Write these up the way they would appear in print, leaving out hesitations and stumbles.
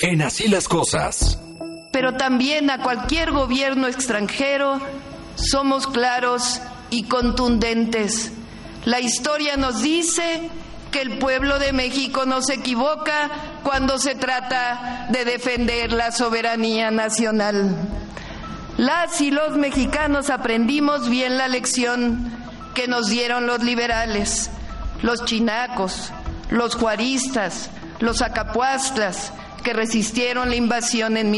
En Así las Cosas. Pero también a cualquier gobierno extranjero somos claros y contundentes. La historia nos dice que el pueblo de México no se equivoca cuando se trata de defender la soberanía nacional. Las y los mexicanos aprendimos bien la lección que nos dieron los liberales, los chinacos, los juaristas, los acapuastlas, que resistieron la invasión en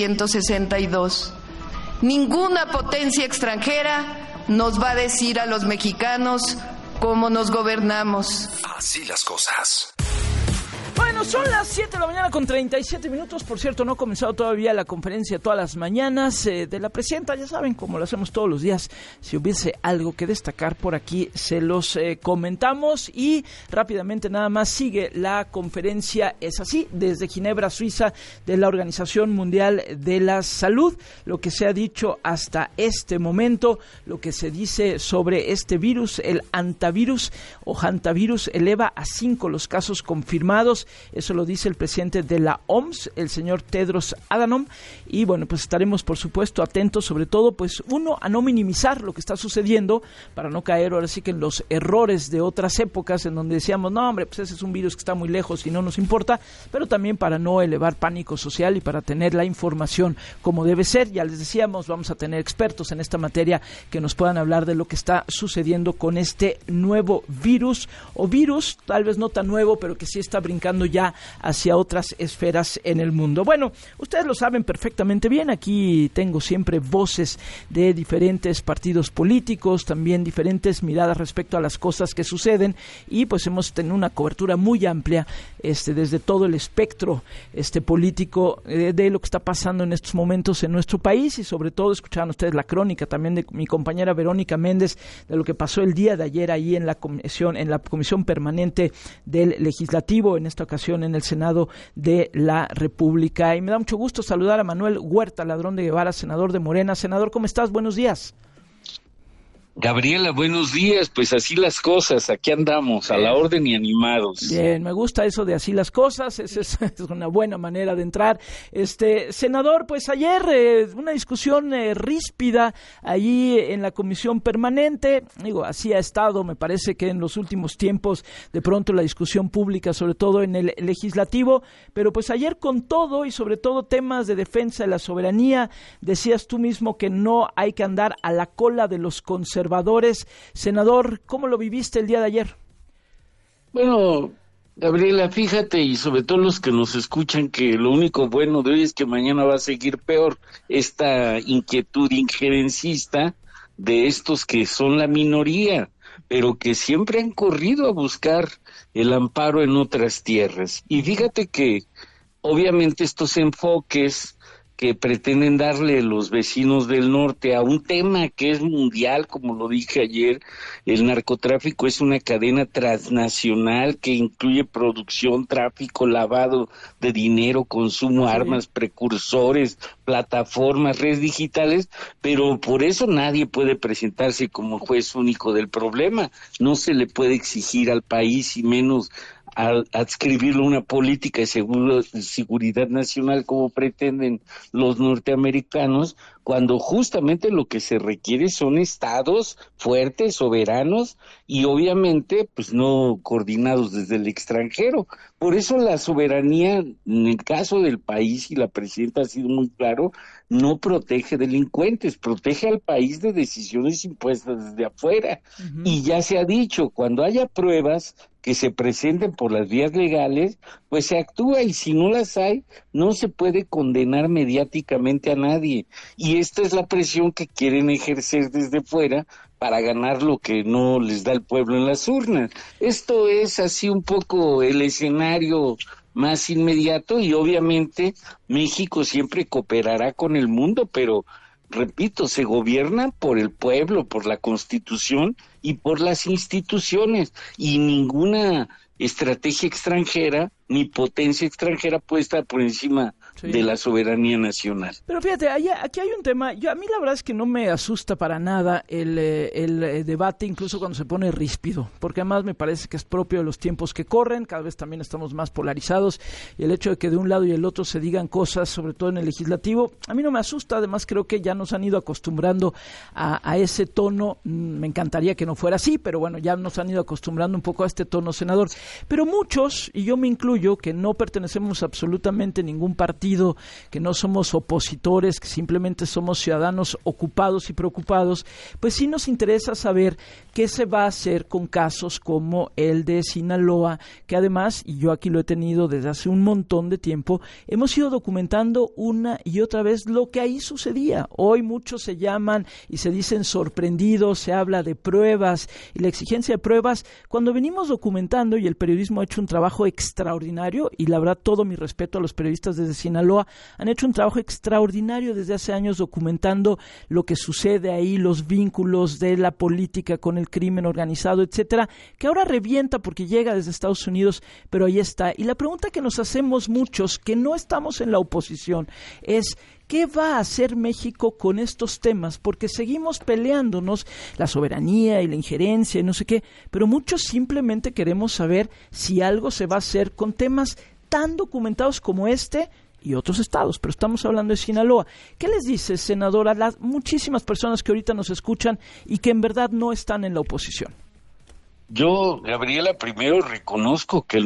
1862. Ninguna potencia extranjera nos va a decir a los mexicanos cómo nos gobernamos. Así las cosas. Bueno, son las 7 de la mañana con 37 minutos. Por cierto, no ha comenzado todavía la conferencia todas las mañanas de la presidenta. Ya saben, como lo hacemos todos los días, si hubiese algo que destacar por aquí, se los comentamos. Y rápidamente nada más sigue la conferencia, es así, desde Ginebra, Suiza, de la Organización Mundial de la Salud. Lo que se ha dicho hasta este momento, lo que se dice sobre este virus, el hantavirus o hantavirus, eleva a 5 los casos confirmados. Eso lo dice el presidente de la OMS, el señor Tedros Adhanom, y bueno, pues estaremos por supuesto atentos, sobre todo, pues uno, a no minimizar lo que está sucediendo, para no caer ahora sí que en los errores de otras épocas en donde decíamos, no hombre, pues ese es un virus que está muy lejos y no nos importa, pero también para no elevar pánico social y para tener la información como debe ser. Ya les decíamos, vamos a tener expertos en esta materia que nos puedan hablar de lo que está sucediendo con este nuevo virus, o virus, tal vez no tan nuevo, pero que sí está brincando ya hacia otras esferas en el mundo. Bueno, ustedes lo saben perfectamente bien, aquí tengo siempre voces de diferentes partidos políticos, también diferentes miradas respecto a las cosas que suceden, y pues hemos tenido una cobertura muy amplia desde todo el espectro político de lo que está pasando en estos momentos en nuestro país, y sobre todo escucharon ustedes la crónica también de mi compañera Verónica Méndez de lo que pasó el día de ayer ahí en la comisión permanente del Legislativo, en esta ocasión en el Senado de la República. Y me da mucho gusto saludar a Manuel Huerta Ladrón de Guevara, senador de Morena. Senador, ¿cómo estás? Buenos días. Gabriela, buenos días. Pues así las cosas, aquí andamos, a la orden y animados. Bien, me gusta eso de así las cosas, es una buena manera de entrar. Senador, pues ayer una discusión ríspida allí en la comisión permanente. Digo, así ha estado, me parece que en los últimos tiempos, de pronto la discusión pública, sobre todo en el legislativo, pero pues ayer con todo y sobre todo temas de defensa de la soberanía, decías tú mismo que no hay que andar a la cola de los conservadores. Senador, ¿cómo lo viviste el día de ayer? Bueno, Gabriela, fíjate, y sobre todo los que nos escuchan, que lo único bueno de hoy es que mañana va a seguir peor esta inquietud injerencista de estos que son la minoría, pero que siempre han corrido a buscar el amparo en otras tierras. Y fíjate que obviamente estos enfoques que pretenden darle los vecinos del norte a un tema que es mundial, como lo dije ayer, el narcotráfico es una cadena transnacional que incluye producción, tráfico, lavado de dinero, consumo, armas, precursores, plataformas, redes digitales, pero por eso nadie puede presentarse como juez único del problema. No se le puede exigir al país, y menos al adscribirlo a una política de seguridad nacional como pretenden los norteamericanos, cuando justamente lo que se requiere son estados fuertes, soberanos y obviamente pues no coordinados desde el extranjero. Por eso la soberanía, en el caso del país, y la presidenta ha sido muy claro, no protege delincuentes, protege al país de decisiones impuestas desde afuera. Uh-huh. Y ya se ha dicho, cuando haya pruebas que se presenten por las vías legales, pues se actúa, y si no las hay, no se puede condenar mediáticamente a nadie. Y esta es la presión que quieren ejercer desde fuera para ganar lo que no les da el pueblo en las urnas. Esto es así un poco el escenario más inmediato, y obviamente México siempre cooperará con el mundo, pero repito, se gobierna por el pueblo, por la Constitución y por las instituciones, y ninguna estrategia extranjera ni potencia extranjera puede estar por encima de la soberanía nacional. Pero fíjate, aquí hay un tema, a mí la verdad es que no me asusta para nada el debate, incluso cuando se pone ríspido, porque además me parece que es propio de los tiempos que corren, cada vez también estamos más polarizados, y el hecho de que de un lado y el otro se digan cosas, sobre todo en el legislativo, a mí no me asusta, además creo que ya nos han ido acostumbrando a ese tono, me encantaría que no fuera así, pero bueno, ya nos han ido acostumbrando un poco a este tono, senador, pero muchos, y yo me incluyo, que no pertenecemos absolutamente a ningún partido, que no somos opositores, que simplemente somos ciudadanos ocupados y preocupados, pues sí nos interesa saber qué se va a hacer con casos como el de Sinaloa, que además, y yo aquí lo he tenido desde hace un montón de tiempo, hemos ido documentando una y otra vez lo que ahí sucedía. Hoy muchos se llaman y se dicen sorprendidos, se habla de pruebas y la exigencia de pruebas, cuando venimos documentando, y el periodismo ha hecho un trabajo extraordinario, y la verdad todo mi respeto a los periodistas desde Sinaloa, han hecho un trabajo extraordinario desde hace años documentando lo que sucede ahí, los vínculos de la política con el crimen organizado, etcétera, que ahora revienta porque llega desde Estados Unidos, pero ahí está. Y la pregunta que nos hacemos muchos, que no estamos en la oposición, es ¿qué va a hacer México con estos temas? Porque seguimos peleándonos la soberanía y la injerencia y no sé qué, pero muchos simplemente queremos saber si algo se va a hacer con temas tan documentados como este y otros estados, pero estamos hablando de Sinaloa. ¿Qué les dice, senadora, a las muchísimas personas que ahorita nos escuchan y que en verdad no están en la oposición? Yo, Gabriela, primero reconozco que el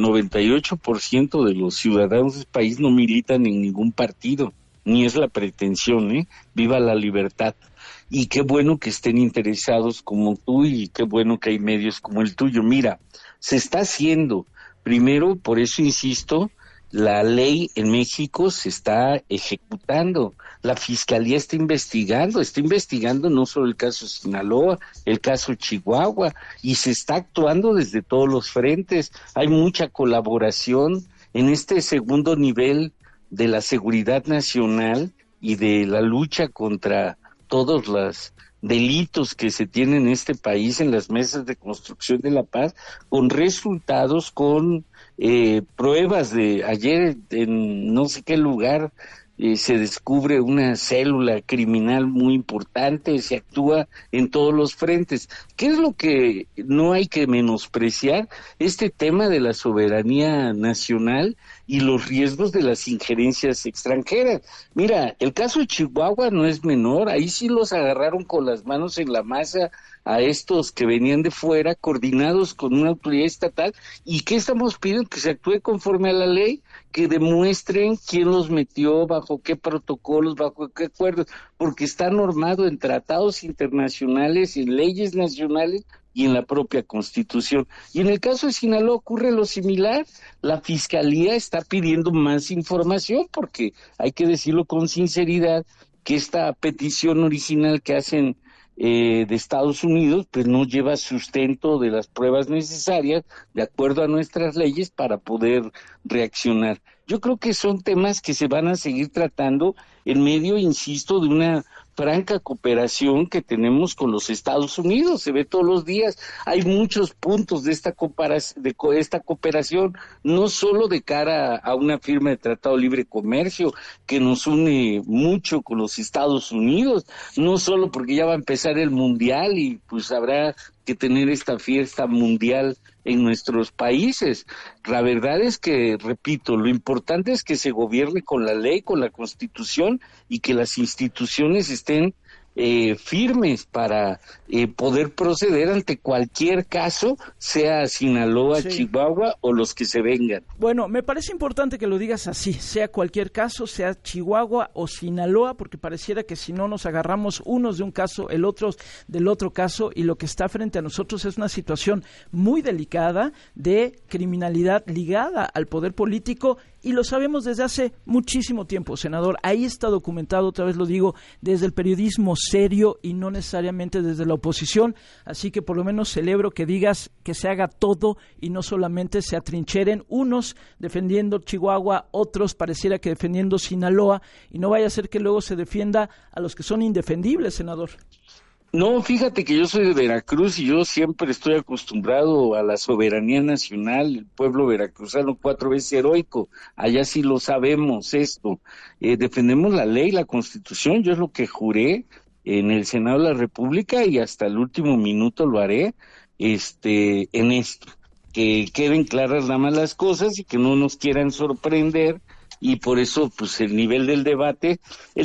98% de los ciudadanos del país no militan en ningún partido, ni es la pretensión, Viva la libertad. Y qué bueno que estén interesados como tú y qué bueno que hay medios como el tuyo. Mira, se está haciendo. Primero, por eso insisto, la ley en México se está ejecutando, la Fiscalía está investigando no solo el caso Sinaloa, el caso Chihuahua, y se está actuando desde todos los frentes. Hay mucha colaboración en este segundo nivel de la seguridad nacional y de la lucha contra todos los delitos que se tienen en este país en las mesas de construcción de la paz, con resultados, con pruebas de ayer en no sé qué lugar se descubre una célula criminal muy importante, se actúa en todos los frentes. ¿Qué es lo que no hay que menospreciar? Este tema de la soberanía nacional y los riesgos de las injerencias extranjeras. Mira, el caso de Chihuahua no es menor, ahí sí los agarraron con las manos en la masa a estos que venían de fuera, coordinados con una autoridad estatal. ¿Y qué estamos pidiendo? Que se actúe conforme a la ley, que demuestren quién los metió, bajo qué protocolos, bajo qué acuerdos, porque está normado en tratados internacionales, en leyes nacionales y en la propia Constitución. Y en el caso de Sinaloa ocurre lo similar. La Fiscalía está pidiendo más información, porque hay que decirlo con sinceridad, que esta petición original que hacen de Estados Unidos, pues no lleva sustento de las pruebas necesarias de acuerdo a nuestras leyes para poder reaccionar. Yo creo que son temas que se van a seguir tratando en medio, insisto, de una franca cooperación que tenemos con los Estados Unidos, se ve todos los días. Hay muchos puntos de esta cooperación, no solo de cara a una firma de Tratado de Libre Comercio que nos une mucho con los Estados Unidos, no solo porque ya va a empezar el Mundial y pues habrá que tener esta fiesta mundial en nuestros países. La verdad es que, repito, lo importante es que se gobierne con la ley, con la Constitución, y que las instituciones estén firmes para poder proceder ante cualquier caso, sea Sinaloa, sí, Chihuahua o los que se vengan. Bueno, me parece importante que lo digas así, sea cualquier caso, sea Chihuahua o Sinaloa, porque pareciera que si no nos agarramos unos de un caso, el otro del otro caso, y lo que está frente a nosotros es una situación muy delicada de criminalidad ligada al poder político, y lo sabemos desde hace muchísimo tiempo, senador. Ahí está documentado, otra vez lo digo, desde el periodismo serio y no necesariamente desde la oposición, así que por lo menos celebro que digas que se haga todo y no solamente se atrincheren unos defendiendo Chihuahua, otros pareciera que defendiendo Sinaloa, y no vaya a ser que luego se defienda a los que son indefendibles, senador. No, fíjate que yo soy de Veracruz y yo siempre estoy acostumbrado a la soberanía nacional, el pueblo veracruzano 4 veces heroico, allá sí lo sabemos esto, defendemos la ley, la Constitución, yo es lo que juré en el Senado de la República y hasta el último minuto lo haré, en esto, que queden claras nada más las cosas y que no nos quieran sorprender. Y por eso, pues, el nivel del debate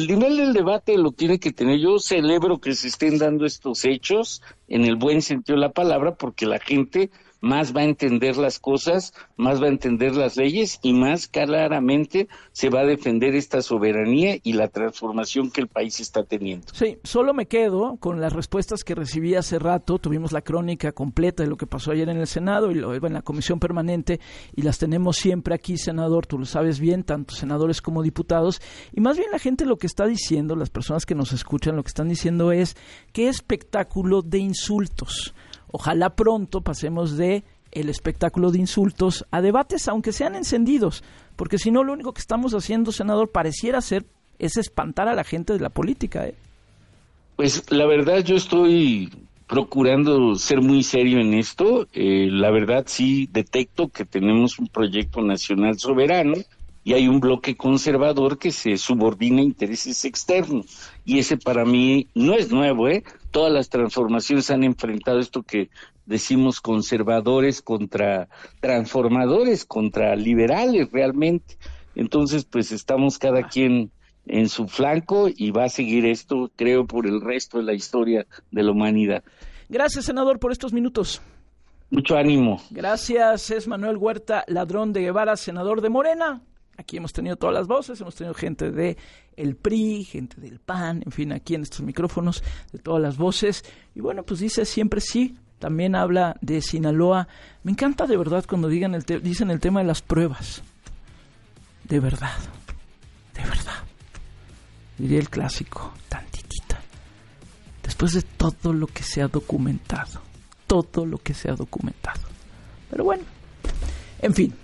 lo tiene que tener. Yo celebro que se estén dando estos hechos en el buen sentido de la palabra, porque la gente más va a entender las cosas, más va a entender las leyes y más claramente se va a defender esta soberanía y la transformación que el país está teniendo. Sí, solo me quedo con las respuestas que recibí hace rato. Tuvimos la crónica completa de lo que pasó ayer en el Senado y luego en la Comisión Permanente y las tenemos siempre aquí, senador, tú lo sabes bien, tanto senadores como diputados. Y más bien la gente lo que está diciendo, las personas que nos escuchan, lo que están diciendo es qué espectáculo de insultos. Ojalá pronto pasemos de el espectáculo de insultos a debates, aunque sean encendidos, porque si no, lo único que estamos haciendo, senador, pareciera ser es espantar a la gente de la política. Pues la verdad yo estoy procurando ser muy serio en esto. La verdad sí detecto que tenemos un proyecto nacional soberano y hay un bloque conservador que se subordina a intereses externos. Y ese para mí no es nuevo, Todas las transformaciones han enfrentado esto que decimos conservadores contra transformadores, contra liberales realmente. Entonces, pues estamos cada quien en su flanco y va a seguir esto, creo, por el resto de la historia de la humanidad. Gracias, senador, por estos minutos. Mucho ánimo. Gracias, es Manuel Huerta Ladrón de Guevara, senador de Morena. Aquí hemos tenido todas las voces, hemos tenido gente de el PRI, gente del PAN, en fin, aquí en estos micrófonos, de todas las voces. Y bueno, pues dice siempre sí, también habla de Sinaloa. Me encanta de verdad cuando dicen el tema de las pruebas. De verdad, diría el clásico, tantitita. Después de todo lo que se ha documentado. Pero bueno, en fin.